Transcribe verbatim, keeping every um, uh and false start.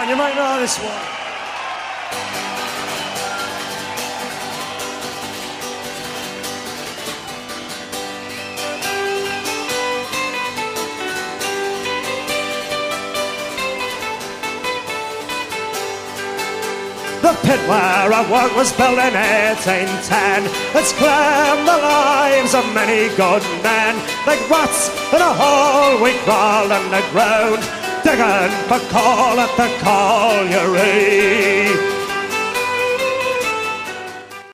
on, you might know this one. The pit where I worked was built in eighteen ten. It's claimed the lives of many good men. Like rats in a hole, we crawled underground, digging for coal at the colliery.